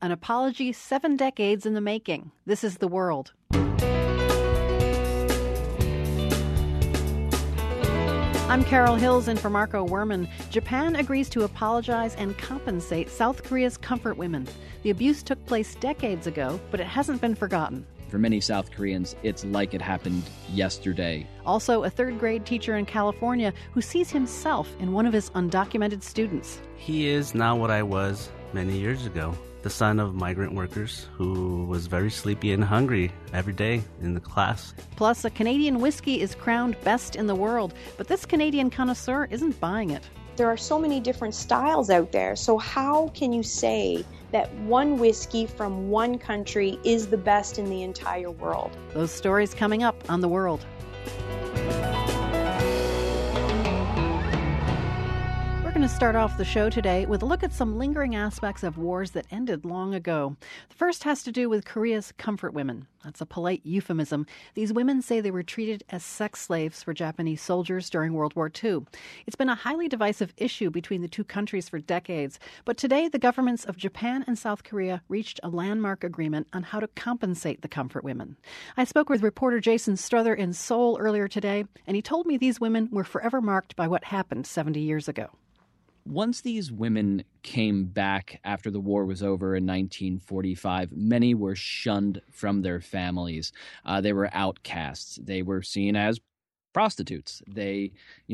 An apology 7 decades in the making. This is The World. I'm Carol Hills in for Marco Werman. Japan agrees to apologize and compensate South Korea's comfort women. The abuse took place decades ago, but it hasn't been forgotten. For many South Koreans, it's like it happened yesterday. Also, a third-grade teacher in California who sees himself in one of his undocumented students. He is now what I was many years ago, the son of migrant workers who was very sleepy and hungry every day in the class. Plus, a Canadian whiskey is crowned best in the world, but this Canadian connoisseur isn't buying it. There are so many different styles out there, so how can you say that one whiskey from one country is the best in the entire world? Those stories coming up on The World. We're going to start off the show today with a look at some lingering aspects of wars that ended long ago. The first has to do with Korea's comfort women. That's a polite euphemism. These women say they were treated as sex slaves for Japanese soldiers during World War II. It's been a highly divisive issue between the two countries for decades, but today the governments of Japan and South Korea reached a landmark agreement on how to compensate the comfort women. I spoke with reporter Jason Strother in Seoul earlier today, and he told me these women were forever marked by what happened 70 years ago. Once these women came back after the war was over in 1945, many were shunned from their families. They were outcasts. They were seen as prostitutes. They,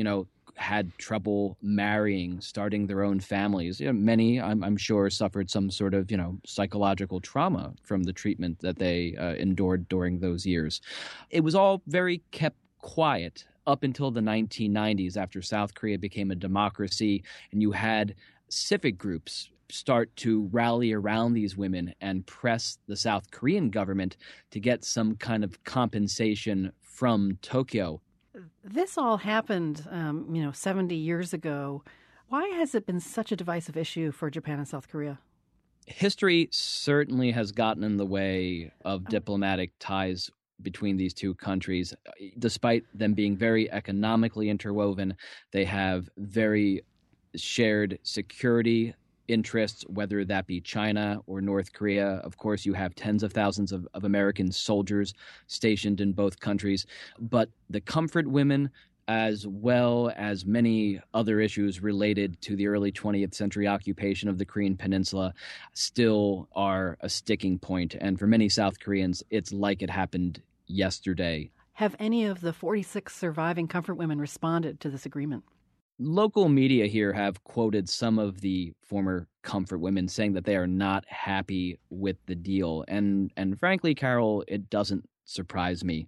had trouble marrying, starting their own families. Many, I'm sure, suffered some sort of, psychological trauma from the treatment that they endured during those years. It was all very kept quiet up until the 1990s, after South Korea became a democracy, and you had civic groups start to rally around these women and press the South Korean government to get some kind of compensation from Tokyo. This all happened, 70 years ago. Why has it been such a divisive issue for Japan and South Korea? History certainly has gotten in the way of diplomatic ties between these two countries. Despite them being very economically interwoven, they have very shared security interests, whether that be China or North Korea. Of course, you have tens of thousands of American soldiers stationed in both countries. But the comfort women, as well as many other issues related to the early 20th century occupation of the Korean Peninsula, still are a sticking point. And for many South Koreans, it's like it happened yesterday. Have any of the 46 surviving comfort women responded to this agreement? Local media here have quoted some of the former comfort women saying that they are not happy with the deal. And frankly, Carol, it doesn't surprise me.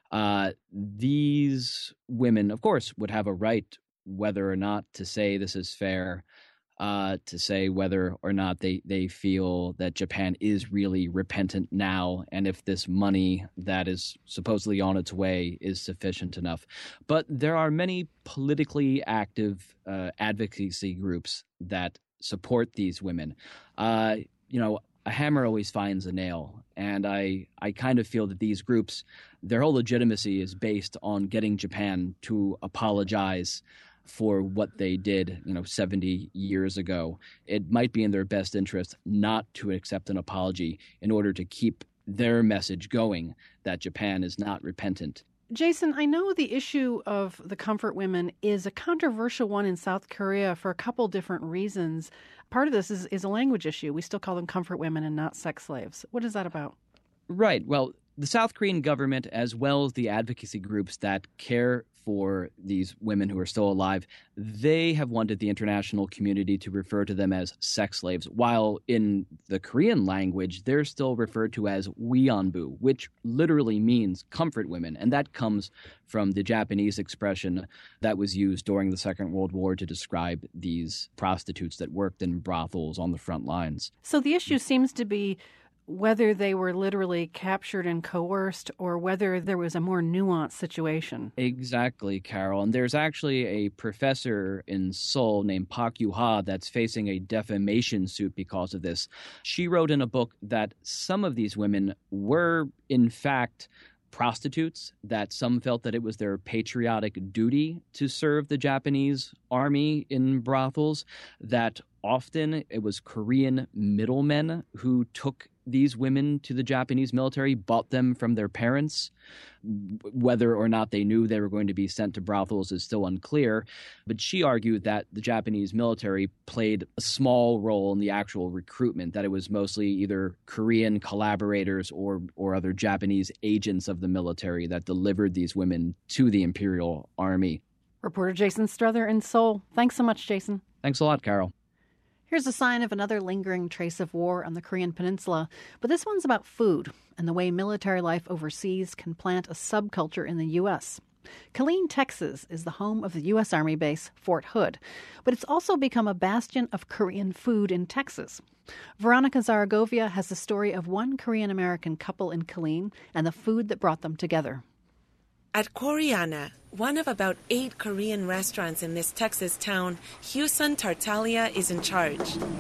These women, of course, would have a right whether or not to say this is fair, to say whether or not they feel that Japan is really repentant now, and if this money that is supposedly on its way is sufficient enough. But there are many politically active advocacy groups that support these women. A hammer always finds a nail, and I kind of feel that these groups, their whole legitimacy is based on getting Japan to apologize for what they did, 70 years ago. It might be in their best interest not to accept an apology in order to keep their message going that Japan is not repentant. Jason, I know the issue of the comfort women is a controversial one in South Korea for a couple different reasons. Part of this is a language issue. We still call them comfort women and not sex slaves. What is that about? Right. Well, the South Korean government, as well as the advocacy groups that care for these women who are still alive, they have wanted the international community to refer to them as sex slaves, while in the Korean language, they're still referred to as wionbu, which literally means comfort women. And that comes from the Japanese expression that was used during the Second World War to describe these prostitutes that worked in brothels on the front lines. So the issue seems to be whether they were literally captured and coerced or whether there was a more nuanced situation. Exactly, Carol. And there's actually a professor in Seoul named Park Yu-ha that's facing a defamation suit because of this. She wrote in a book that some of these women were, in fact, prostitutes, that some felt that it was their patriotic duty to serve the Japanese army in brothels, that often it was Korean middlemen who took these women to the Japanese military, bought them from their parents. Whether or not they knew they were going to be sent to brothels is still unclear. But she argued that the Japanese military played a small role in the actual recruitment, that it was mostly either Korean collaborators or other Japanese agents of the military that delivered these women to the Imperial Army. Reporter Jason Struther in Seoul. Thanks so much, Jason. Thanks a lot, Carol. Here's a sign of another lingering trace of war on the Korean peninsula, but this one's about food and the way military life overseas can plant a subculture in the U.S. Killeen, Texas is the home of the U.S. Army base Fort Hood, but it's also become a bastion of Korean food in Texas. Veronica Zaragovia has the story of one Korean-American couple in Killeen and the food that brought them together. At Koreana, one of about 8 Korean restaurants in this Texas town, Hyusun Tartaglia is in charge.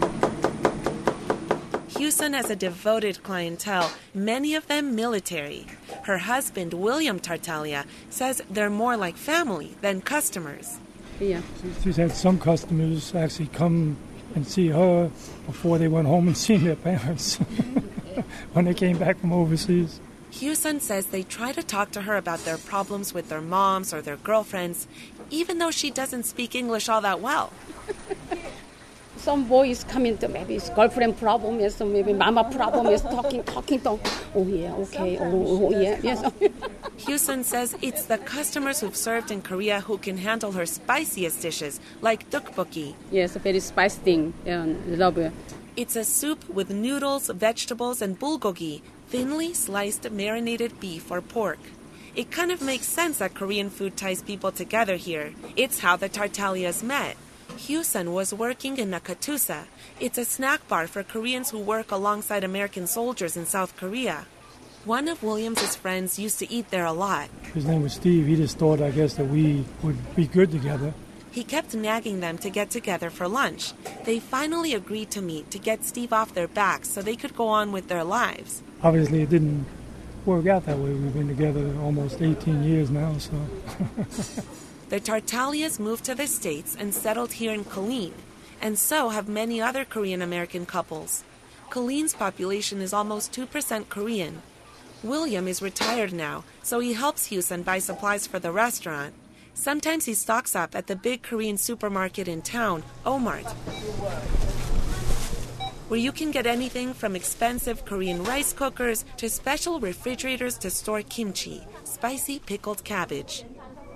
Hyusun has a devoted clientele, many of them military. Her husband, William Tartaglia, says they're more like family than customers. Yeah. She's had some customers actually come and see her before they went home and seen their parents when they came back from overseas. Hyusun says they try to talk to her about their problems with their moms or their girlfriends, even though she doesn't speak English all that well. Some boys come into maybe his girlfriend problem is, or maybe mama problem is talking to, oh yeah, okay, oh yeah, yes. Hyusun says it's the customers who've served in Korea who can handle her spiciest dishes, like tteokbokki. Yes, a very spicy thing, yeah, love it. It's a soup with noodles, vegetables, and bulgogi, thinly sliced marinated beef or pork. It kind of makes sense that Korean food ties people together here. It's how the Tartaglias met. Hyusun was working in Nakatusa. It's a snack bar for Koreans who work alongside American soldiers in South Korea. One of Williams's friends used to eat there a lot. His name was Steve. He just thought, I guess, that we would be good together. He kept nagging them to get together for lunch. They finally agreed to meet to get Steve off their backs so they could go on with their lives. Obviously, it didn't work out that way. We've been together almost 18 years now, so... The Tartaglias moved to the States and settled here in Killeen, and so have many other Korean-American couples. Killeen's population is almost 2% Korean. William is retired now, so he helps Hyusun buy supplies for the restaurant. Sometimes he stocks up at the big Korean supermarket in town, Omart, where you can get anything from expensive Korean rice cookers to special refrigerators to store kimchi, spicy pickled cabbage.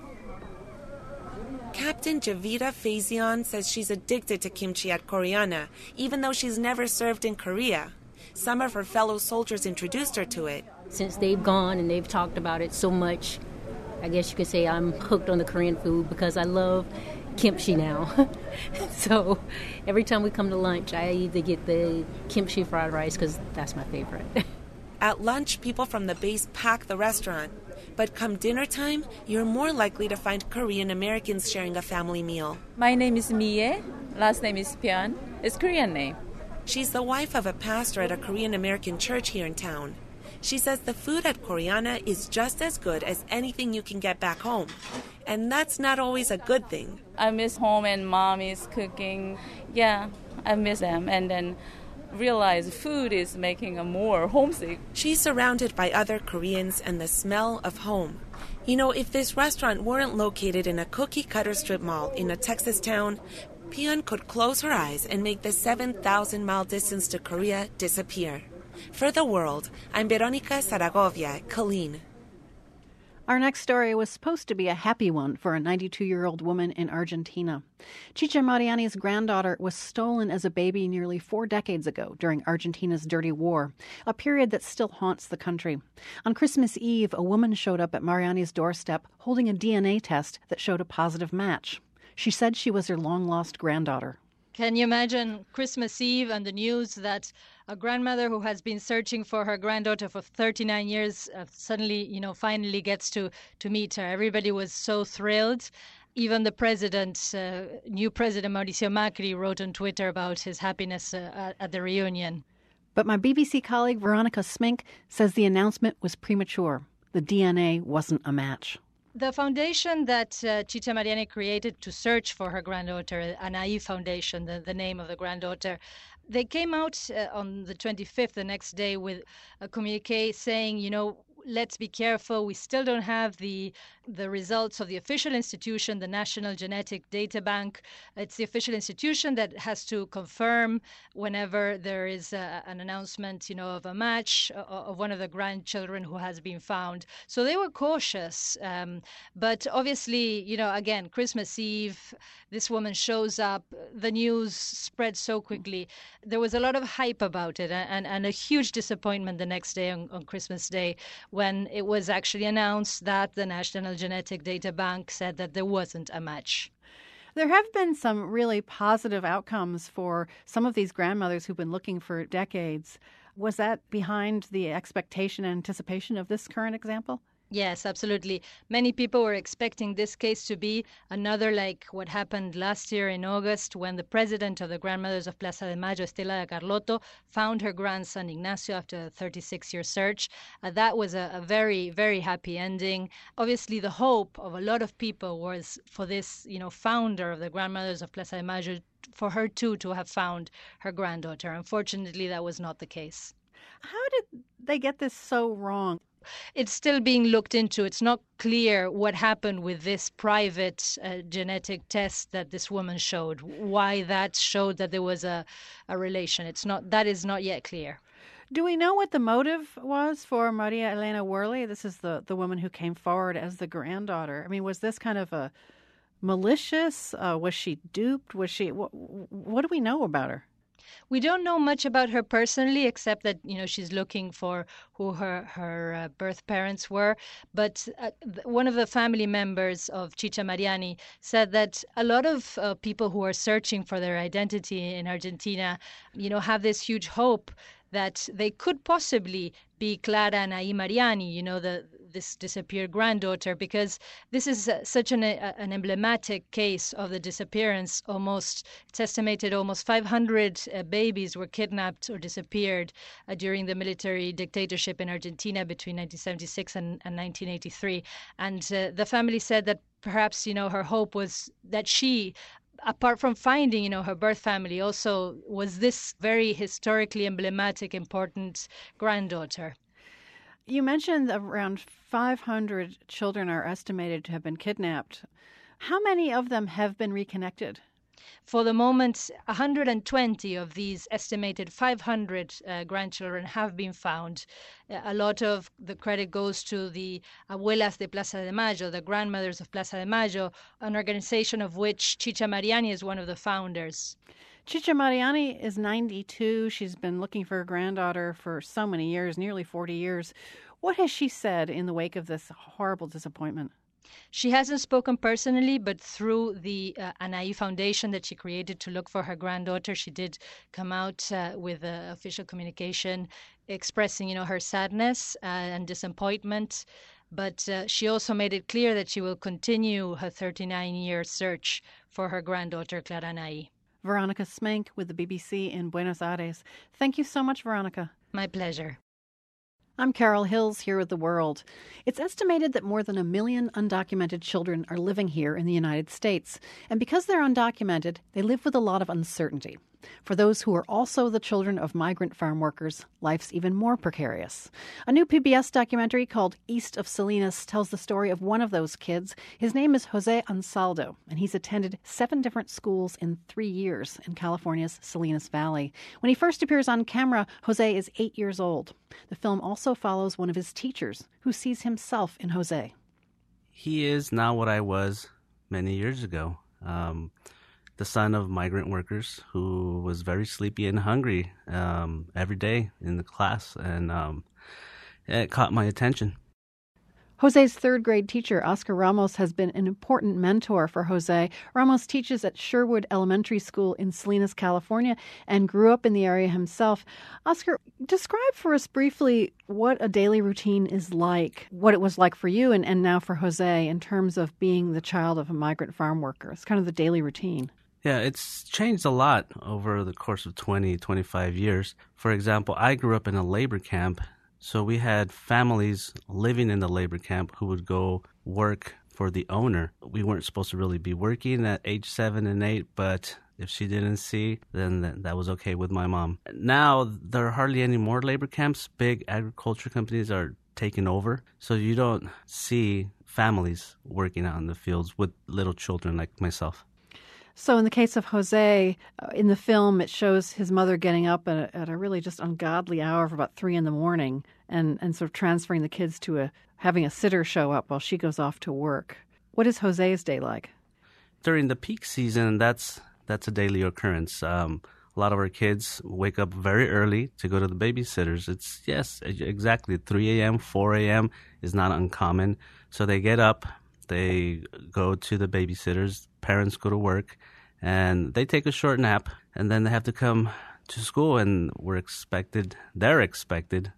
Captain Javita Fazion says she's addicted to kimchi at Koreana, even though she's never served in Korea. Some of her fellow soldiers introduced her to it. Since they've gone and they've talked about it so much, I guess you could say I'm hooked on the Korean food because I love kimchi now. So every time we come to lunch, I either get the kimchi fried rice because that's my favorite. At lunch, people from the base pack the restaurant. But come dinner time, you're more likely to find Korean Americans sharing a family meal. My name is Mie. Last name is Pyeon. It's Korean name. She's the wife of a pastor at a Korean American church here in town. She says the food at Koreana is just as good as anything you can get back home. And that's not always a good thing. I miss home and mom is cooking. Yeah, I miss them. And then realize food is making her more homesick. She's surrounded by other Koreans and the smell of home. You know, if this restaurant weren't located in a cookie-cutter strip mall in a Texas town, Pyeon could close her eyes and make the 7,000-mile distance to Korea disappear. For The World, I'm Veronica Zaragovia, Killeen. Our next story was supposed to be a happy one for a 92-year-old woman in Argentina. Chicha Mariani's granddaughter was stolen as a baby nearly 4 decades ago during Argentina's Dirty War, a period that still haunts the country. On Christmas Eve, a woman showed up at Mariani's doorstep holding a DNA test that showed a positive match. She said she was her long-lost granddaughter. Can you imagine Christmas Eve and the news that a grandmother who has been searching for her granddaughter for 39 years suddenly, finally gets to meet her? Everybody was so thrilled. Even the president, new president Mauricio Macri, wrote on Twitter about his happiness at the reunion. But my BBC colleague Veronica Smink says the announcement was premature. The DNA wasn't a match. The foundation that Chicha Mariani created to search for her granddaughter, Anaí Foundation, the name of the granddaughter, they came out on the 25th, the next day, with a communique saying, let's be careful. We still don't have the results of the official institution, the National Genetic Data Bank. It's the official institution that has to confirm whenever there is an announcement, of a match of one of the grandchildren who has been found. So they were cautious. But obviously, again, Christmas Eve, this woman shows up. The news spread so quickly. There was a lot of hype about it and a huge disappointment the next day on Christmas Day, when it was actually announced that the National Genetic Data Bank said that there wasn't a match. There have been some really positive outcomes for some of these grandmothers who've been looking for decades. Was that behind the expectation and anticipation of this current example? Yes, absolutely. Many people were expecting this case to be another like what happened last year in August, when the president of the Grandmothers of Plaza de Mayo, Estela de Carlotto, found her grandson Ignacio after a 36-year search. That was a very, very happy ending. Obviously, the hope of a lot of people was for this, founder of the Grandmothers of Plaza de Mayo, for her too to have found her granddaughter. Unfortunately, that was not the case. How did they get this so wrong? It's still being looked into. It's not clear what happened with this private genetic test that this woman showed, why that showed that there was a relation. That is not yet clear. Do we know what the motive was for Maria Elena Worley? This is the woman who came forward as the granddaughter. I mean, was this kind of a malicious? Was she duped? What do we know about her? We don't know much about her personally, except that, she's looking for who her birth parents were. But one of the family members of Chicha Mariani said that a lot of people who are searching for their identity in Argentina, have this huge hope that they could possibly be Clara Anaí Mariani, this disappeared granddaughter, because this is such an emblematic case of the disappearance. It's estimated almost 500 babies were kidnapped or disappeared during the military dictatorship in Argentina between 1976 and 1983. And the family said that perhaps, her hope was that she, apart from finding, her birth family, also was this very historically emblematic, important granddaughter. You mentioned around 500 children are estimated to have been kidnapped. How many of them have been reconnected? For the moment, 120 of these estimated 500 grandchildren have been found. A lot of the credit goes to the Abuelas de Plaza de Mayo, the Grandmothers of Plaza de Mayo, an organization of which Chicha Mariani is one of the founders. Chicha Mariani is 92. She's been looking for her granddaughter for so many years, nearly 40 years. What has she said in the wake of this horrible disappointment? She hasn't spoken personally, but through the Anaí Foundation that she created to look for her granddaughter, she did come out with official communication expressing, her sadness and disappointment. But she also made it clear that she will continue her 39-year search for her granddaughter, Clara Anaí. Veronica Smenk with the BBC in Buenos Aires. Thank you so much, Veronica. My pleasure. I'm Carol Hills here with The World. It's estimated that more than 1 million undocumented children are living here in the United States. And because they're undocumented, they live with a lot of uncertainty. For those who are also the children of migrant farm workers, life's even more precarious. A new PBS documentary called East of Salinas tells the story of one of those kids. His name is Jose Ansaldo, and he's attended 7 different schools in 3 years in California's Salinas Valley. When he first appears on camera, Jose is 8 years old. The film also follows one of his teachers, who sees himself in Jose. He is now what I was many years ago. The son of migrant workers who was very sleepy and hungry every day in the class, and it caught my attention. Jose's third-grade teacher, Oscar Ramos, has been an important mentor for Jose. Ramos teaches at Sherwood Elementary School in Salinas, California, and grew up in the area himself. Oscar, describe for us briefly what a daily routine is like, what it was like for you and now for Jose in terms of being the child of a migrant farm worker. It's kind of the daily routine. Yeah, it's changed a lot over the course of 20, 25 years. For example, I grew up in a labor camp, so we had families living in the labor camp who would go work for the owner. We weren't supposed to really be working at age 7 and 8, but if she didn't see, then that was okay with my mom. Now, there are hardly any more labor camps. Big agriculture companies are taking over, so you don't see families working out in the fields with little children like myself. So in the case of Jose, in the film, it shows his mother getting up at a really just ungodly hour of about 3 a.m. and sort of transferring the kids to having a sitter show up while she goes off to work. What is Jose's day like? During the peak season, that's a daily occurrence. A lot of our kids wake up very early to go to the babysitters. It's, yes, exactly, 3 a.m., 4 a.m. is not uncommon. So they get up, they go to the babysitters, parents go to work, and they take a short nap, and then they have to come to school, and they're expected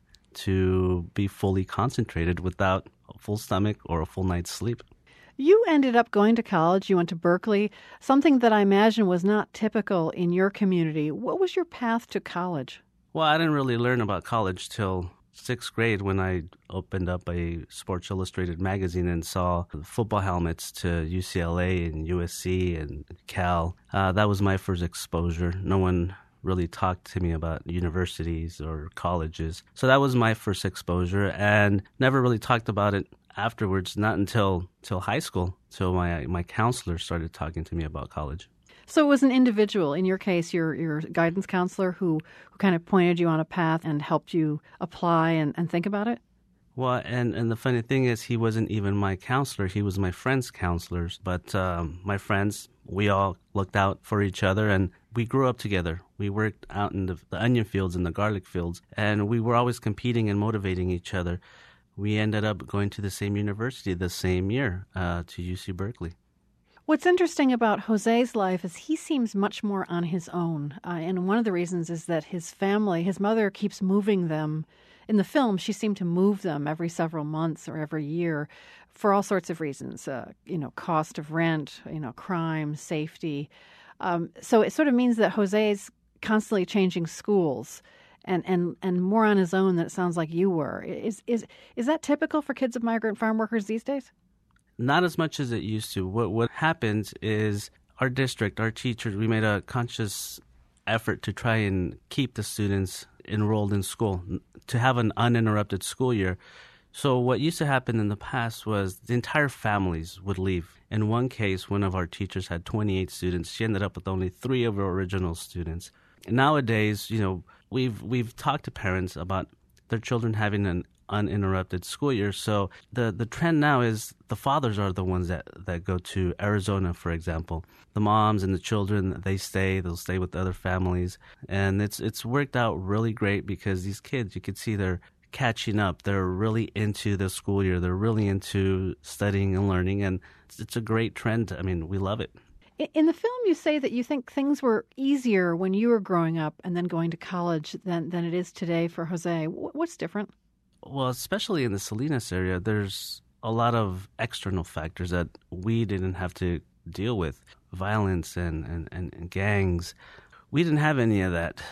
to be fully concentrated without a full stomach or a full night's sleep. You ended up going to college. You went to Berkeley, something that I imagine was not typical in your community. What was your path to college? Well, I didn't really learn about college till 6th grade when I opened up a Sports Illustrated magazine and saw football helmets to UCLA and USC and Cal. That was my first exposure. No one really talked to me about universities or colleges. So that was my first exposure, and never really talked about it afterwards, not until high school, till my counselor started talking to me about college. So it was an individual, in your case, your guidance counselor, who kind of pointed you on a path and helped you apply and think about it? Well, and the funny thing is, he wasn't even my counselor. He was my friend's counselors. But my friends, we all looked out for each other, and we grew up together. We worked out in the onion fields and the garlic fields, and we were always competing and motivating each other. We ended up going to the same university the same year, to UC Berkeley. What's interesting about Jose's life is he seems much more on his own. And one of the reasons is that his family, his mother keeps moving them. In the film, she seemed to move them every several months or every year for all sorts of reasons, cost of rent, crime, safety. So it sort of means that Jose's constantly changing schools and more on his own than it sounds like you were. Is that typical for kids of migrant farm workers these days? Not as much as it used to. What happens is our district, our teachers, we made a conscious effort to try and keep the students enrolled in school, to have an uninterrupted school year. So what used to happen in the past was the entire families would leave. In one case, one of our teachers had 28 students. She ended up with only 3 of her original students. Nowadays, we've talked to parents about their children having an uninterrupted school year. So the trend now is the fathers are the ones that go to Arizona, for example. The moms and the children, they'll stay with the other families. And it's worked out really great because these kids, you can see they're catching up. They're really into the school year. They're really into studying and learning. And it's a great trend. I mean, we love it. In the film, you say that you think things were easier when you were growing up and then going to college than it is today for Jose. What's different? Well, especially in the Salinas area, there's a lot of external factors that we didn't have to deal with. Violence and gangs. We didn't have any of that.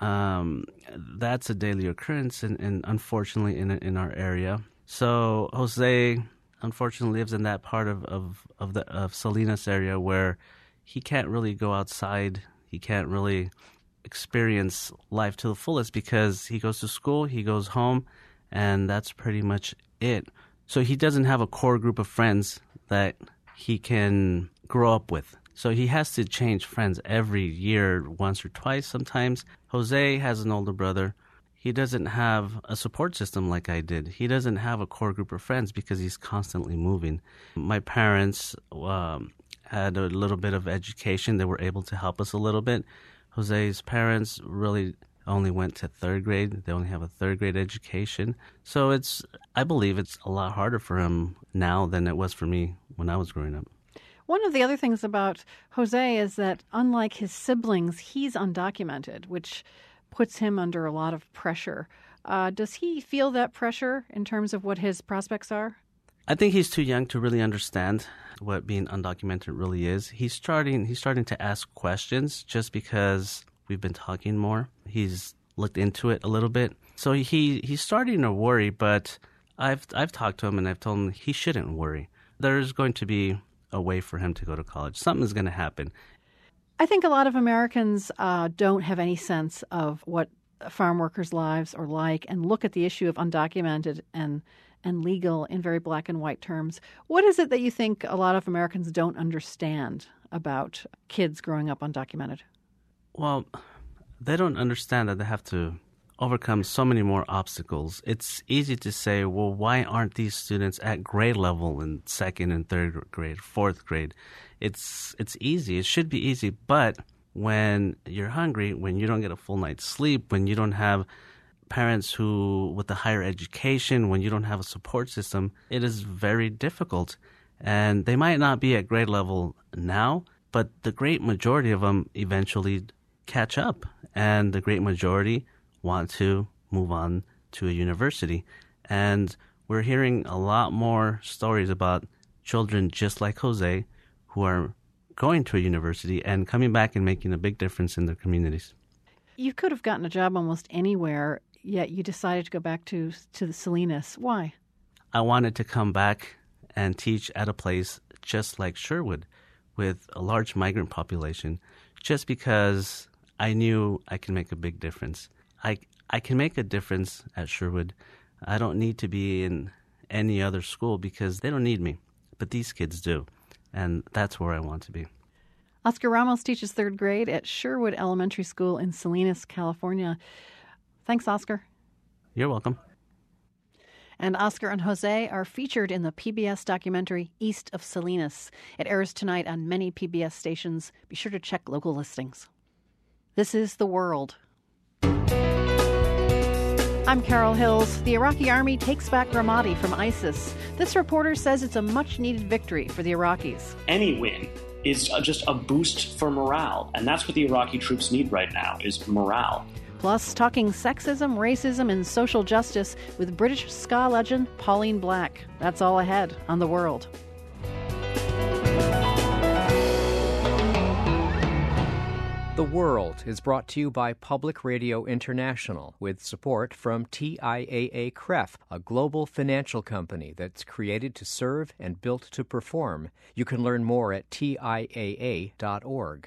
That's a daily occurrence, and unfortunately, in our area. So Jose, unfortunately, lives in that part of Salinas area where he can't really go outside. He can't really experience life to the fullest because he goes to school, he goes home, and that's pretty much it. So he doesn't have a core group of friends that he can grow up with. So he has to change friends every year, once or twice sometimes. Jose has an older brother. He doesn't have a support system like I did. He doesn't have a core group of friends because he's constantly moving. My parents had a little bit of education. They were able to help us a little bit. Jose's parents really only went to 3rd grade. They only have a 3rd grade education. So I believe it's a lot harder for him now than it was for me when I was growing up. One of the other things about Jose is that, unlike his siblings, he's undocumented, which puts him under a lot of pressure. Does he feel that pressure in terms of what his prospects are? I think he's too young to really understand what being undocumented really is. He's starting to ask questions just because we've been talking more. He's looked into it a little bit. So he's starting to worry, but I've talked to him and I've told him he shouldn't worry. there's going to be a way for him to go to college. Something's going to happen. I think a lot of Americans don't have any sense of what farm workers' lives are like and look at the issue of undocumented and legal in very black and white terms. What is it that you think a lot of Americans don't understand about kids growing up undocumented? Well, they don't understand that they have to overcome so many more obstacles. It's easy to say, well, why aren't these students at grade level in second and third grade, fourth grade? It's easy. It should be easy. But when you're hungry, when you don't get a full night's sleep, when you don't have parents who with a higher education, when you don't have a support system, it is very difficult. And they might not be at grade level now, but the great majority of them eventually catch up. And the great majority want to move on to a university. And we're hearing a lot more stories about children just like Jose who are going to a university and coming back and making a big difference in their communities. You could have gotten a job almost anywhere, yet you decided to go back to the Salinas. Why? I wanted to come back and teach at a place just like Sherwood with a large migrant population, just because I knew I can make a big difference. I can make a difference at Sherwood. I don't need to be in any other school because they don't need me, but these kids do, and that's where I want to be. Oscar Ramos teaches third grade at Sherwood Elementary School in Salinas, California. Thanks, Oscar. You're welcome. And Oscar and Jose are featured in the PBS documentary East of Salinas. It airs tonight on many PBS stations. Be sure to check local listings. This is The World. I'm Carol Hills. The Iraqi army takes back Ramadi from ISIS. This reporter says it's a much-needed victory for the Iraqis. Any win is just a boost for morale, and that's what the Iraqi troops need right now, is morale. Plus, talking sexism, racism, and social justice with British ska legend Pauline Black. That's all ahead on The World. The World is brought to you by Public Radio International with support from TIAA-CREF, a global financial company that's created to serve and built to perform. You can learn more at TIAA.org.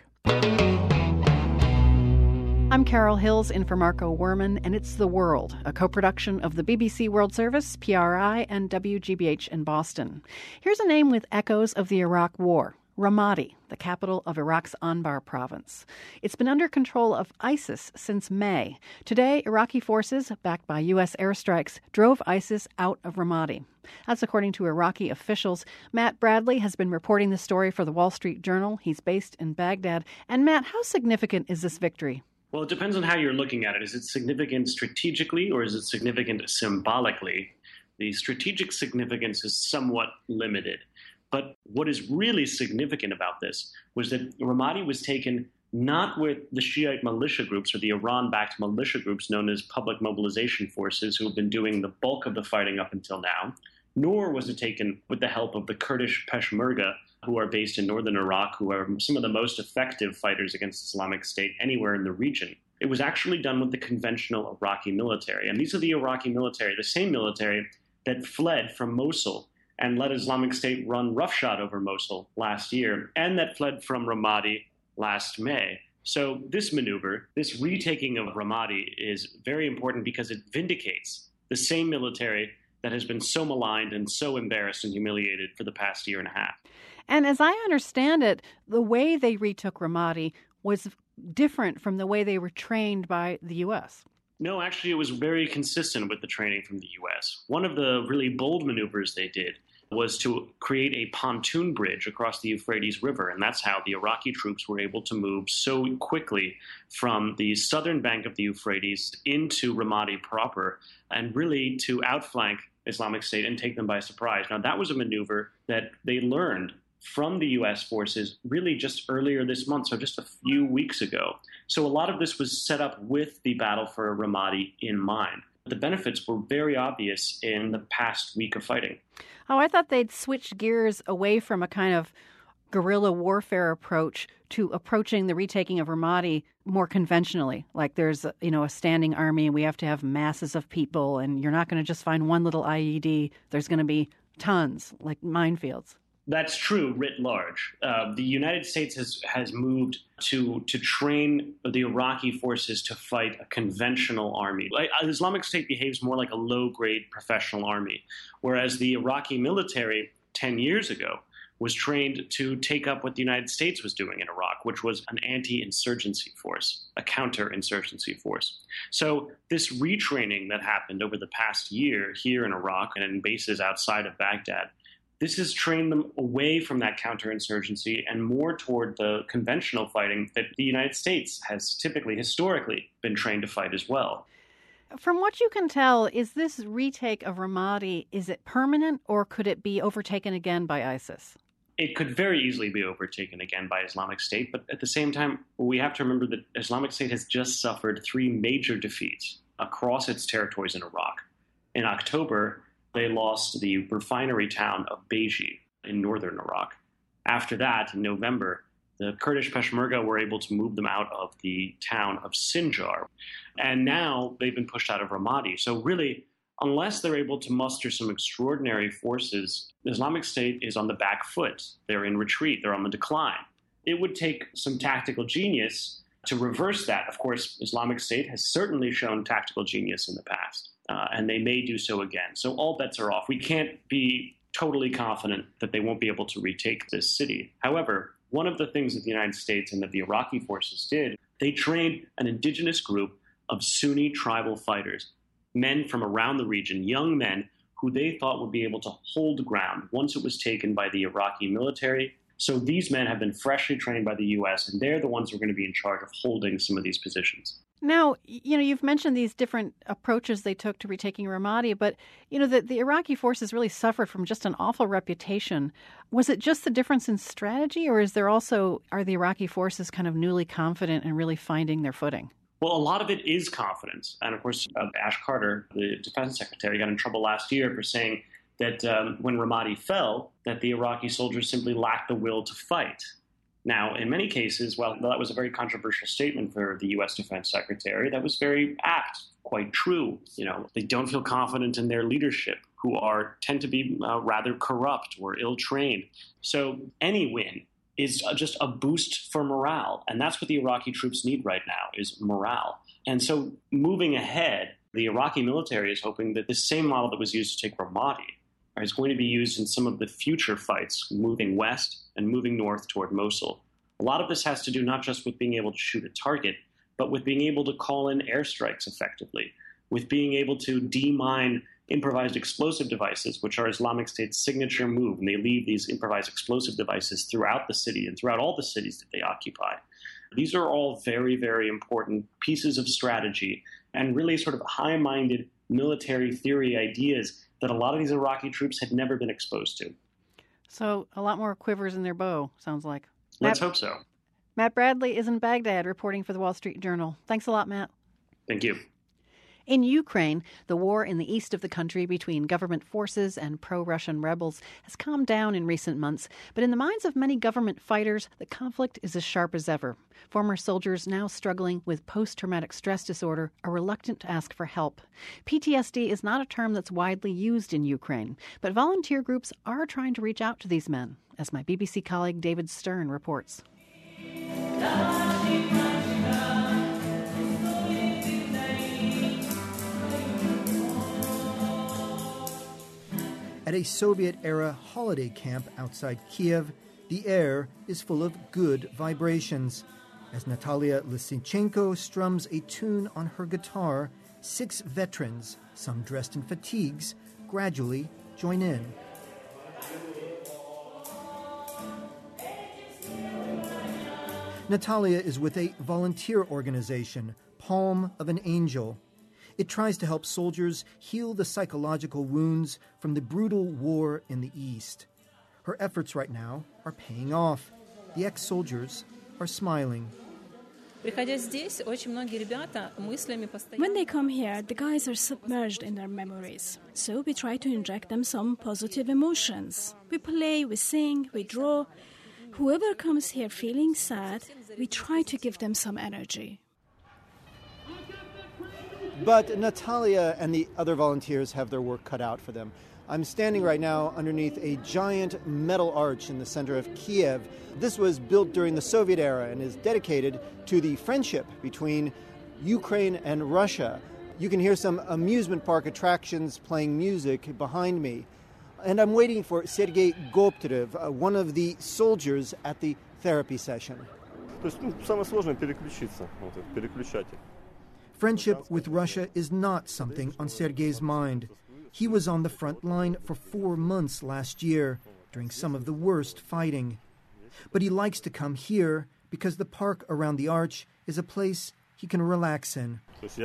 I'm Carol Hills in for Marco Werman, and it's The World, a co-production of the BBC World Service, PRI, and WGBH in Boston. Here's a name with echoes of the Iraq War. Ramadi, the capital of Iraq's Anbar province. It's been under control of ISIS since May. Today, Iraqi forces, backed by U.S. airstrikes, drove ISIS out of Ramadi. That's according to Iraqi officials. Matt Bradley has been reporting the story for the Wall Street Journal. He's based in Baghdad. And Matt, how significant is this victory? Well, it depends on how you're looking at it. Is it significant strategically or is it significant symbolically? The strategic significance is somewhat limited. But what is really significant about this was that Ramadi was taken not with the Shiite militia groups or the Iran-backed militia groups known as Public Mobilization Forces who have been doing the bulk of the fighting up until now, nor was it taken with the help of the Kurdish Peshmerga who are based in northern Iraq, who are some of the most effective fighters against Islamic State anywhere in the region. It was actually done with the conventional Iraqi military. And these are the Iraqi military, the same military that fled from Mosul and let Islamic State run roughshod over Mosul last year, and that fled from Ramadi last May. So this maneuver, this retaking of Ramadi, is very important because it vindicates the same military that has been so maligned and so embarrassed and humiliated for the past year and a half. And as I understand it, the way they retook Ramadi was different from the way they were trained by the U.S. No, actually, it was very consistent with the training from the U.S. One of the really bold maneuvers they did was to create a pontoon bridge across the Euphrates River, and that's how the Iraqi troops were able to move so quickly from the southern bank of the Euphrates into Ramadi proper, and really to outflank Islamic State and take them by surprise. Now, that was a maneuver that they learned from the U.S. forces really just earlier this month, so just a few weeks ago. So a lot of this was set up with the battle for Ramadi in mind. The benefits were very obvious in the past week of fighting. Oh, I thought they'd switch gears away from a kind of guerrilla warfare approach to approaching the retaking of Ramadi more conventionally. Like there's, a standing army and we have to have masses of people and you're not going to just find one little IED. There's going to be tons, like minefields. That's true writ large. The United States has moved to train the Iraqi forces to fight a conventional army. Islamic State behaves more like a low-grade professional army, whereas the Iraqi military 10 years ago was trained to take up what the United States was doing in Iraq, which was an anti-insurgency force, a counter-insurgency force. So this retraining that happened over the past year here in Iraq and in bases outside of Baghdad, this has trained them away from that counterinsurgency and more toward the conventional fighting that the United States has typically, historically, been trained to fight as well. From what you can tell, is this retake of Ramadi, is it permanent or could it be overtaken again by ISIS? It could very easily be overtaken again by Islamic State, but at the same time, we have to remember that Islamic State has just suffered 3 major defeats across its territories in Iraq. In October, they lost the refinery town of Beji in northern Iraq. After that, in November, the Kurdish Peshmerga were able to move them out of the town of Sinjar. And now they've been pushed out of Ramadi. So really, unless they're able to muster some extraordinary forces, the Islamic State is on the back foot. They're in retreat. They're on the decline. It would take some tactical genius to reverse that. Of course, Islamic State has certainly shown tactical genius in the past, and they may do so again. So all bets are off. We can't be totally confident that they won't be able to retake this city. However, one of the things that the United States and that the Iraqi forces did, they trained an indigenous group of Sunni tribal fighters, men from around the region, young men who they thought would be able to hold ground once it was taken by the Iraqi military. So these men have been freshly trained by the U.S., and they're the ones who are going to be in charge of holding some of these positions. Now, you've mentioned these different approaches they took to retaking Ramadi, but, the Iraqi forces really suffered from just an awful reputation. Was it just the difference in strategy, or are the Iraqi forces kind of newly confident and really finding their footing? Well, a lot of it is confidence. And of course, Ash Carter, the defense secretary, got in trouble last year for saying that when Ramadi fell, that the Iraqi soldiers simply lacked the will to fight. Now, in many cases, while that was a very controversial statement for the U.S. defense secretary, that was very apt, quite true. They don't feel confident in their leadership, who tend to be rather corrupt or ill-trained. So any win is just a boost for morale. And that's what the Iraqi troops need right now, is morale. And so moving ahead, the Iraqi military is hoping that the same model that was used to take Ramadi is going to be used in some of the future fights, moving west and moving north toward Mosul. A lot of this has to do not just with being able to shoot a target, but with being able to call in airstrikes effectively, with being able to demine improvised explosive devices, which are Islamic State's signature move, and they leave these improvised explosive devices throughout the city and throughout all the cities that they occupy. These are all very, very important pieces of strategy and really sort of high-minded military theory ideas that a lot of these Iraqi troops had never been exposed to. So a lot more quivers in their bow, sounds like. Let's hope so. Matt Bradley is in Baghdad reporting for the Wall Street Journal. Thanks a lot, Matt. Thank you. In Ukraine, the war in the east of the country between government forces and pro-Russian rebels has calmed down in recent months, but in the minds of many government fighters, the conflict is as sharp as ever. Former soldiers now struggling with post-traumatic stress disorder are reluctant to ask for help. PTSD is not a term that's widely used in Ukraine, but volunteer groups are trying to reach out to these men, as my BBC colleague David Stern reports. At a Soviet-era holiday camp outside Kiev, the air is full of good vibrations. As Natalia Lysychenko strums a tune on her guitar, 6 veterans, some dressed in fatigues, gradually join in. Natalia is with a volunteer organization, Palm of an Angel. It tries to help soldiers heal the psychological wounds from the brutal war in the East. Her efforts right now are paying off. The ex-soldiers are smiling. When they come here, the guys are submerged in their memories. So we try to inject them some positive emotions. We play, we sing, we draw. Whoever comes here feeling sad, we try to give them some energy. But Natalia and the other volunteers have their work cut out for them. I'm standing right now underneath a giant metal arch in the center of Kiev. This was built during the Soviet era and is dedicated to the friendship between Ukraine and Russia. You can hear some amusement park attractions playing music behind me. And I'm waiting for Sergei Gopterev, one of the soldiers at the therapy session. Friendship with Russia is not something on Sergei's mind. He was on the front line for 4 months last year during some of the worst fighting. But he likes to come here because the park around the arch is a place he can relax in.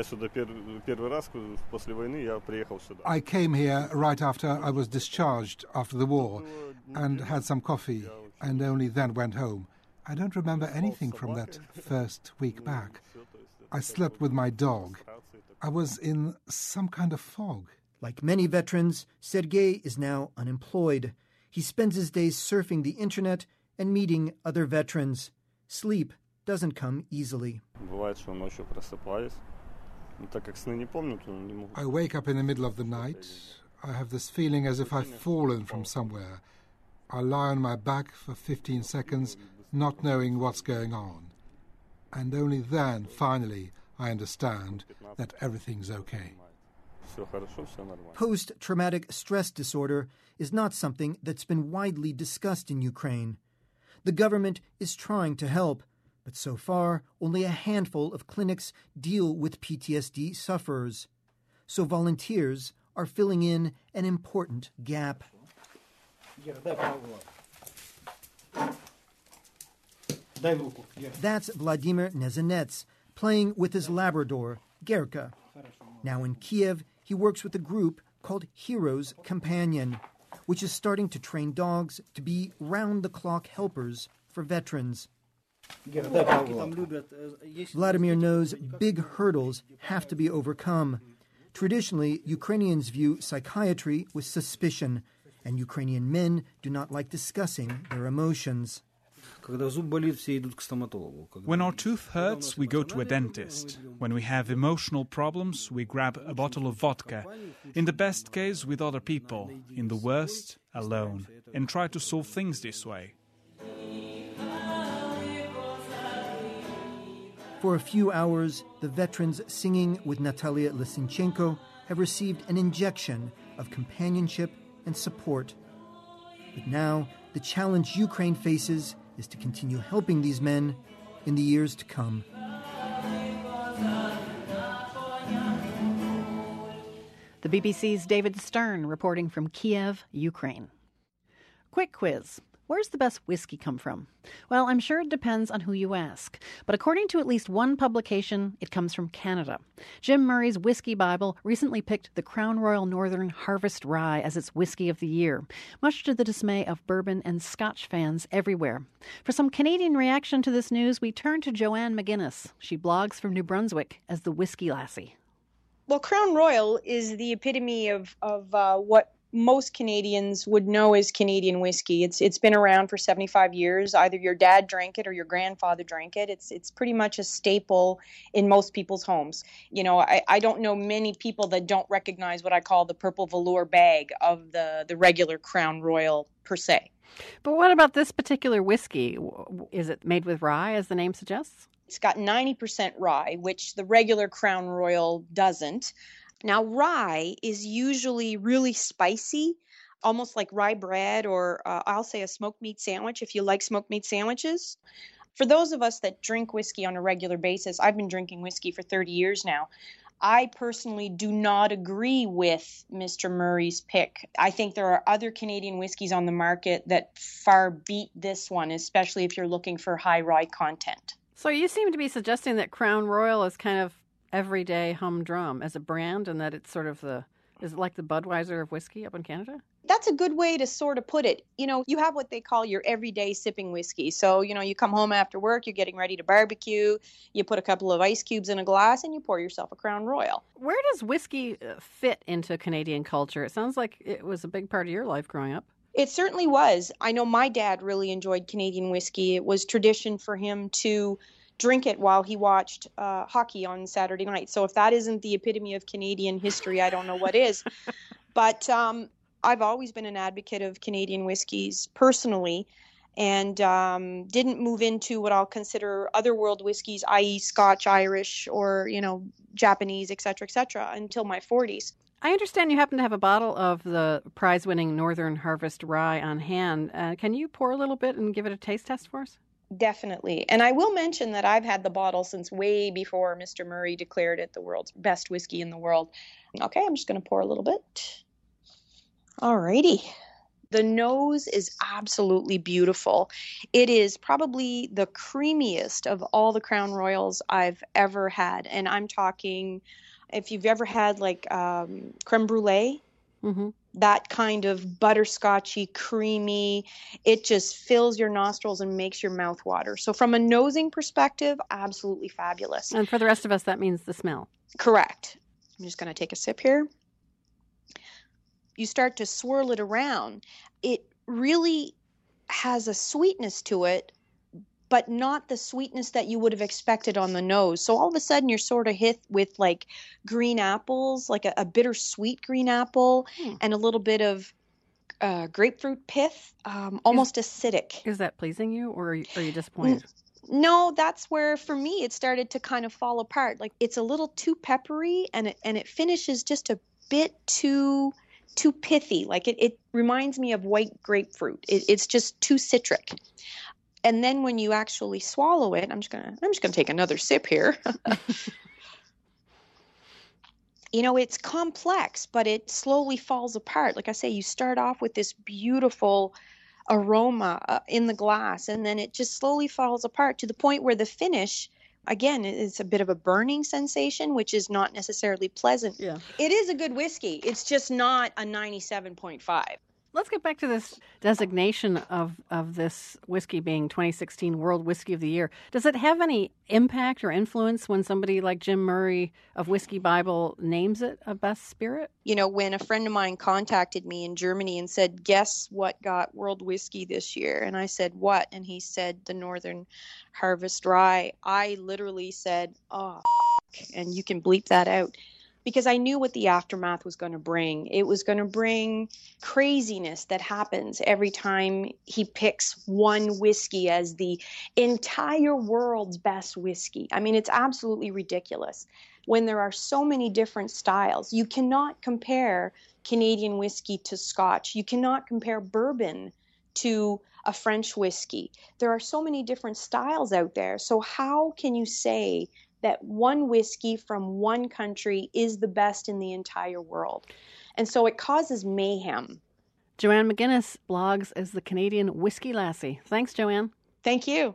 I came here right after I was discharged after the war and had some coffee and only then went home. I don't remember anything from that first week back. I slept with my dog. I was in some kind of fog. Like many veterans, Sergei is now unemployed. He spends his days surfing the internet and meeting other veterans. Sleep doesn't come easily. I wake up in the middle of the night. I have this feeling as if I've fallen from somewhere. I lie on my back for 15 seconds, not knowing what's going on. And only then, finally, I understand that everything's okay. Post-traumatic stress disorder is not something that's been widely discussed in Ukraine. The government is trying to help, but so far only a handful of clinics deal with PTSD sufferers. So volunteers are filling in an important gap. That's Vladimir Nezanets playing with his Labrador, Gerka. Now in Kiev, he works with a group called Heroes Companion, which is starting to train dogs to be round-the-clock helpers for veterans. Vladimir knows big hurdles have to be overcome. Traditionally, Ukrainians view psychiatry with suspicion, and Ukrainian men do not like discussing their emotions. When our tooth hurts, we go to a dentist. When we have emotional problems, we grab a bottle of vodka. In the best case, with other people. In the worst, alone. And try to solve things this way. For a few hours, the veterans singing with Natalia Lysynchenko have received an injection of companionship and support. But now, the challenge Ukraine faces is to continue helping these men in the years to come. The BBC's David Stern reporting from Kiev, Ukraine. Quick quiz. Where's the best whiskey come from? Well, I'm sure it depends on who you ask. But according to at least one publication, it comes from Canada. Jim Murray's Whiskey Bible recently picked the Crown Royal Northern Harvest Rye as its whiskey of the year, much to the dismay of bourbon and Scotch fans everywhere. For some Canadian reaction to this news, we turn to Joanne McGuinness. She blogs from New Brunswick as the Whiskey Lassie. Well, Crown Royal is the epitome of what most Canadians would know as Canadian whiskey. It's been around for 75 years. Either your dad drank it or your grandfather drank it. It's pretty much a staple in most people's homes. You know, I don't know many people that don't recognize what I call the purple velour bag of the regular Crown Royal per se. But what about this particular whiskey? Is it made with rye, as the name suggests? It's got 90% rye, which the regular Crown Royal doesn't. Now, rye is usually really spicy, almost like rye bread, or I'll say a smoked meat sandwich if you like smoked meat sandwiches. For those of us that drink whiskey on a regular basis, I've been drinking whiskey for 30 years now. I personally do not agree with Mr. Murray's pick. I think there are other Canadian whiskeys on the market that far beat this one, especially if you're looking for high rye content. So you seem to be suggesting that Crown Royal is kind of everyday humdrum as a brand, and that it's sort of is it like the Budweiser of whiskey up in Canada? That's a good way to sort of put it. You know, you have what they call your everyday sipping whiskey. So, you know, you come home after work, you're getting ready to barbecue, you put a couple of ice cubes in a glass, and you pour yourself a Crown Royal. Where does whiskey fit into Canadian culture? It sounds like it was a big part of your life growing up. It certainly was. I know my dad really enjoyed Canadian whiskey. It was tradition for him to drink it while he watched hockey on Saturday night. So if that isn't the epitome of Canadian history, I don't know what is. But I've always been an advocate of Canadian whiskeys personally, and didn't move into what I'll consider other world whiskeys, i.e. Scotch, Irish, or, Japanese, et cetera, until my 40s. I understand you happen to have a bottle of the prize-winning Northern Harvest Rye on hand. Can you pour a little bit and give it a taste test for us? Definitely. And I will mention that I've had the bottle since way before Mr. Murray declared it the world's best whiskey in the world. Okay, I'm just going to pour a little bit. Alrighty. The nose is absolutely beautiful. It is probably the creamiest of all the Crown Royals I've ever had. And I'm talking, if you've ever had like creme brulee, that kind of butterscotchy, creamy, it just fills your nostrils and makes your mouth water. So from a nosing perspective, absolutely fabulous. And for the rest of us, that means the smell. Correct. I'm just going to take a sip here. You start to swirl it around. It really has a sweetness to it, but not the sweetness that you would have expected on the nose. So all of a sudden you're sort of hit with like green apples, like a bittersweet green apple, and a little bit of grapefruit pith, almost acidic. Is that pleasing you, or are you disappointed? No, that's where for me it started to kind of fall apart. Like it's a little too peppery, and it finishes just a bit too pithy. Like it reminds me of white grapefruit. It's just too citric. And then when you actually swallow it, I'm just gonna take another sip here. It's complex, but it slowly falls apart. Like I say, you start off with this beautiful aroma in the glass, and then it just slowly falls apart to the point where the finish, again, it's a bit of a burning sensation, which is not necessarily pleasant. Yeah. It is a good whiskey. It's just not a 97.5. Let's get back to this designation of this whiskey being 2016 World Whiskey of the Year. Does it have any impact or influence when somebody like Jim Murray of Whiskey Bible names it a best spirit? When a friend of mine contacted me in Germany and said, guess what got World Whiskey this year? And I said, what? And he said, the Northern Harvest Rye. I literally said, oh, and you can bleep that out. Because I knew what the aftermath was going to bring. It was going to bring craziness that happens every time he picks one whiskey as the entire world's best whiskey. I mean, it's absolutely ridiculous. When there are so many different styles, you cannot compare Canadian whiskey to Scotch. You cannot compare bourbon to a French whiskey. There are so many different styles out there. So how can you say that one whiskey from one country is the best in the entire world? And so it causes mayhem. Joanne McGuinness blogs as the Canadian Whiskey Lassie. Thanks, Joanne. Thank you.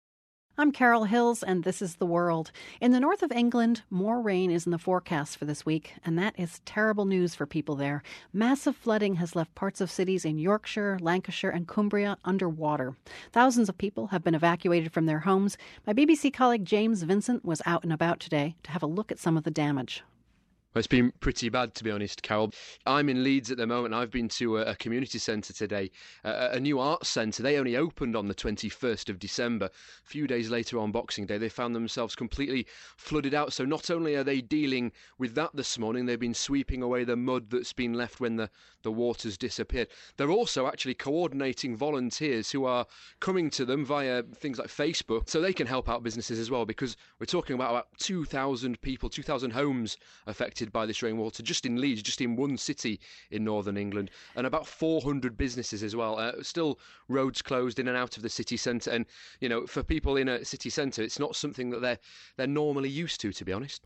I'm Carol Hills, and this is The World. In the north of England, more rain is in the forecast for this week, and that is terrible news for people there. Massive flooding has left parts of cities in Yorkshire, Lancashire, and Cumbria underwater. Thousands of people have been evacuated from their homes. My BBC colleague James Vincent was out and about today to have a look at some of the damage. Well, it's been pretty bad, to be honest, Carol. I'm in Leeds at the moment. I've been to a community centre today, a new arts centre. They only opened on the 21st of December. A few days later on Boxing Day, they found themselves completely flooded out. So not only are they dealing with that this morning, they've been sweeping away the mud that's been left when the waters disappeared. They're also actually coordinating volunteers who are coming to them via things like Facebook so they can help out businesses as well, because we're talking about 2,000 people, 2,000 homes affected by this rainwater just in Leeds, just in one city in northern England, and about 400 businesses as well. Still roads closed in and out of the city centre, and for people in a city centre, it's not something that they're normally used to be honest.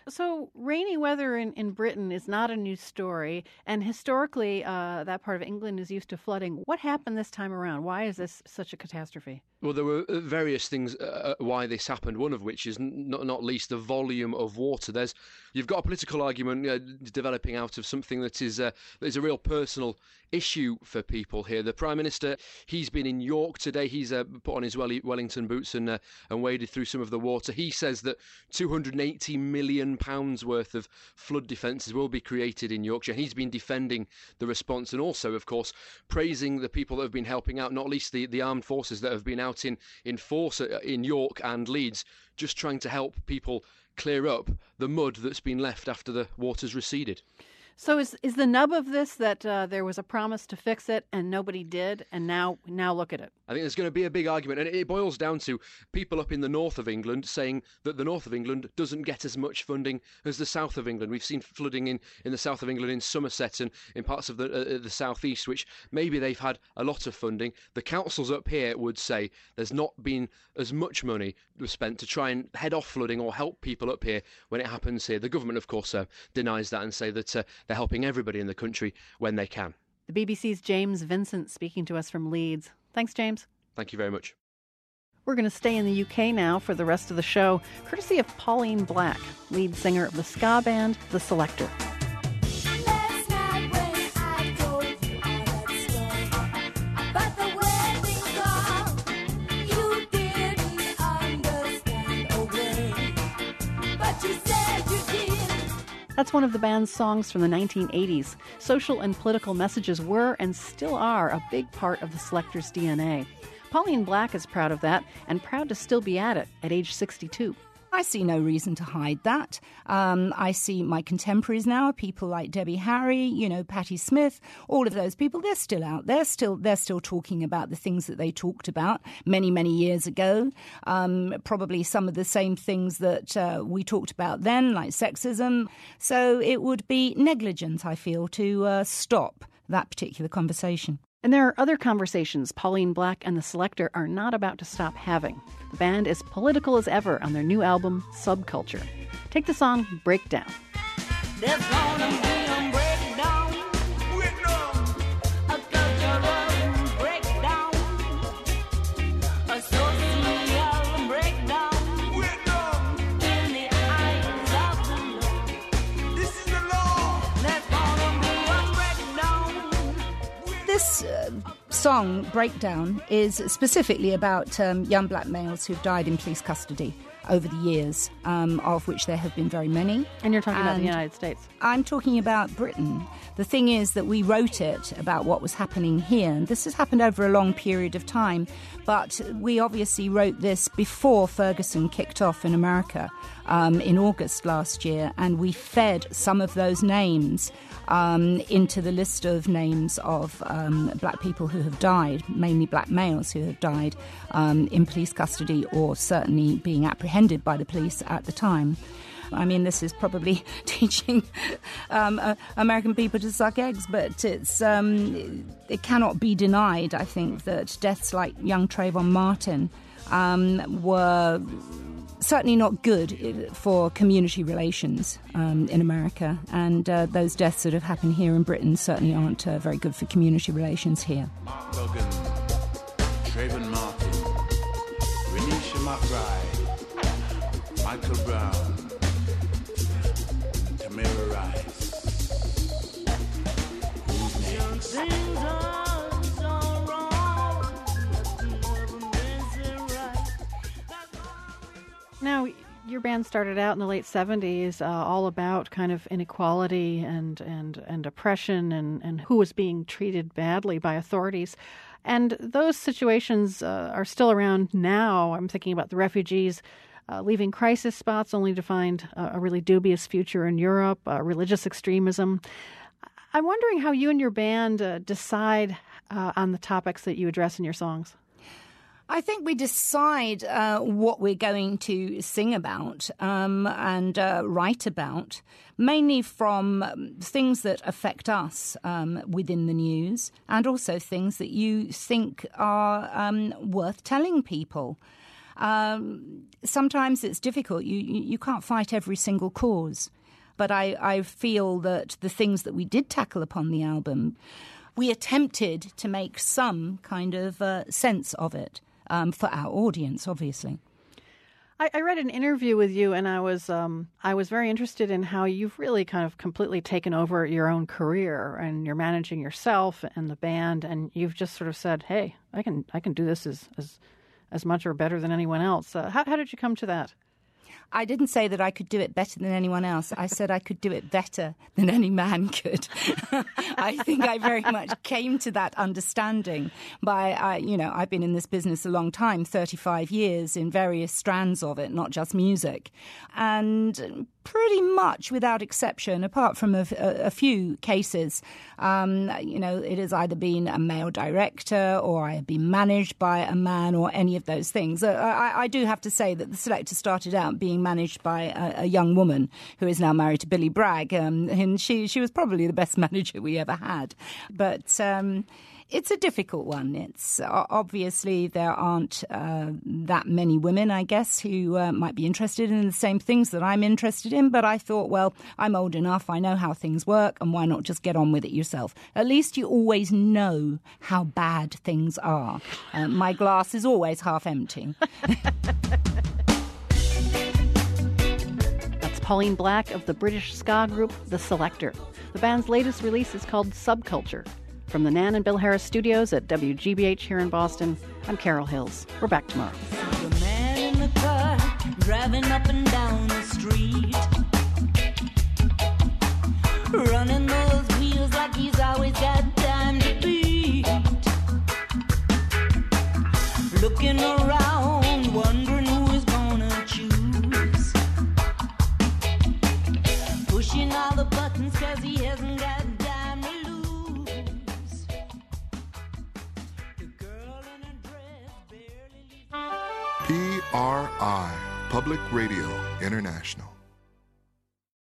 So rainy weather in Britain is not a new story, and historically that part of England is used to flooding. What happened this time around? Why is this such a catastrophe? Well, there were various things why this happened, one of which is not least the volume of water. You've got a political argument developing out of something that is a real personal issue for people here. The Prime Minister, he's been in York today. He's put on his Wellington boots and waded through some of the water. He says that £280 million worth of flood defences will be created in Yorkshire. He's been defending the response and also, of course, praising the people that have been helping out, not least the armed forces that have been out out in force in York and Leeds, just trying to help people clear up the mud that's been left after the waters receded. So is the nub of this that there was a promise to fix it and nobody did, and now look at it? I think there's going to be a big argument, and it boils down to people up in the north of England saying that the north of England doesn't get as much funding as the south of England. We've seen flooding in the south of England, in Somerset and in parts of the southeast, which maybe they've had a lot of funding. The councils up here would say there's not been as much money was spent to try and head off flooding or help people up here when it happens here. The government, of course, denies that and say that they're helping everybody in the country when they can. The BBC's James Vincent speaking to us from Leeds. Thanks, James. Thank you very much. We're going to stay in the UK now for the rest of the show, courtesy of Pauline Black, lead singer of the ska band The Selecter. That's one of the band's songs from the 1980s. Social and political messages were and still are a big part of the Selecter's DNA. Pauline Black is proud of that and proud to still be at it at age 62. I see no reason to hide that. I see my contemporaries now, people like Debbie Harry, Patti Smith, all of those people, they're still out. They're still talking about the things that they talked about many, many years ago. Probably some of the same things that we talked about then, like sexism. So it would be negligent, I feel, to stop that particular conversation. And there are other conversations Pauline Black and The Selecter are not about to stop having. The band is political as ever on their new album, Subculture. Take the song Breakdown. There's gonna be a breakdown, a cultural breakdown, a social breakdown, in the eyes of the Lord. This is the law. There's gonna be a breakdown. This song, Breakdown, is specifically about young black males who've died in police custody over the years, of which there have been very many. And you're talking about the United States. I'm talking about Britain. The thing is that we wrote it about what was happening here, and this has happened over a long period of time, but we obviously wrote this before Ferguson kicked off in America in August last year, and we fed some of those names into the list of names of black people who have died, mainly black males who have died in police custody or certainly being apprehended by the police at the time. I mean, this is probably teaching American people to suck eggs, but it cannot be denied, I think, that deaths like young Trayvon Martin were certainly not good for community relations in America, and those deaths that have happened here in Britain certainly aren't very good for community relations here. Mark Logan, Trayvon Martin, Renisha McBride, Michael Brown, Tamira Rice. Who's next? Now, your band started out in the late 70s, all about kind of inequality and oppression and who was being treated badly by authorities. And those situations are still around now. I'm thinking about the refugees leaving crisis spots only to find a really dubious future in Europe, religious extremism. I'm wondering how you and your band decide on the topics that you address in your songs. I think we decide what we're going to sing about and write about, mainly from things that affect us within the news and also things that you think are worth telling people. Sometimes it's difficult. You can't fight every single cause. But I feel that the things that we did tackle upon the album, we attempted to make some kind of sense of it. For our audience, obviously. I read an interview with you, and I was very interested in how you've really kind of completely taken over your own career, and you're managing yourself and the band, and you've just sort of said, "Hey, I can do this as much or better than anyone else." How did you come to that? I didn't say that I could do it better than anyone else. I said I could do it better than any man could. I think I very much came to that understanding by, I've been in this business a long time, 35 years in various strands of it, not just music. And pretty much without exception, apart from a few cases, it has either been a male director or I have been managed by a man or any of those things. I do have to say that the Selecter started out being managed by a young woman who is now married to Billy Bragg, and she was probably the best manager we ever had. But it's a difficult one. It's obviously there aren't that many women, I guess, who might be interested in the same things that I'm interested in. But I thought, well, I'm old enough. I know how things work. And why not just get on with it yourself? At least you always know how bad things are. My glass is always half empty. That's Pauline Black of the British ska group The Selecter. The band's latest release is called Subculture. From the Nan and Bill Harris studios at WGBH here in Boston, I'm Carol Hills. We're back tomorrow. The man in the car driving up and down the street, running those wheels like he's always got time to beat, looking around wondering who is gonna choose, pushing all the buttons 'cause he hasn't got time to lose. PRI, Public Radio International.